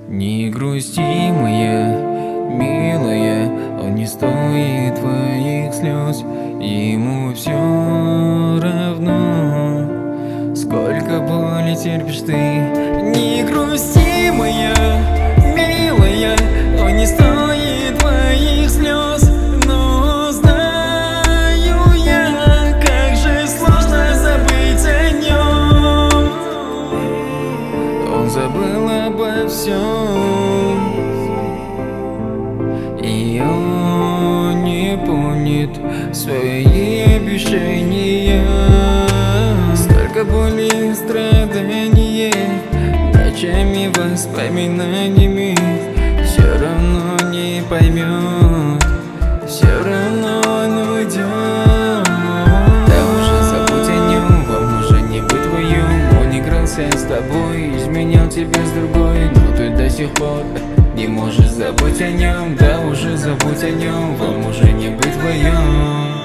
Не грусти, моя милая, он не стоит твоих слез. Ему все равно, сколько боли терпишь ты. Не грусти, моя милая, он не стоит твоих слез. Но знаю я, как же сложно забыть о нем. Он забыл обо всем, и он не помнит свои обещания. Столько боли и страданий, ночами воспоминаниями. Все равно не поймет, все равно он уйдет. Да уже забудь о нем, вам уже не быть вдвоем. Он игрался с тобой, изменял тебя с другой, но ты до сих пор не можешь забыть о нем. Да уже забудь о нем, вам уже не быть вдвоем.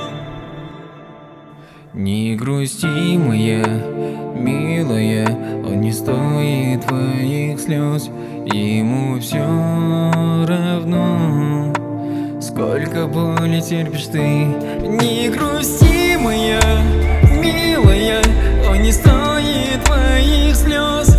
Не грусти, моя милая, он не стоит твоих слез. Ему все равно, сколько боли терпишь ты. Не грусти, моя милая, он не стоит твоих слез.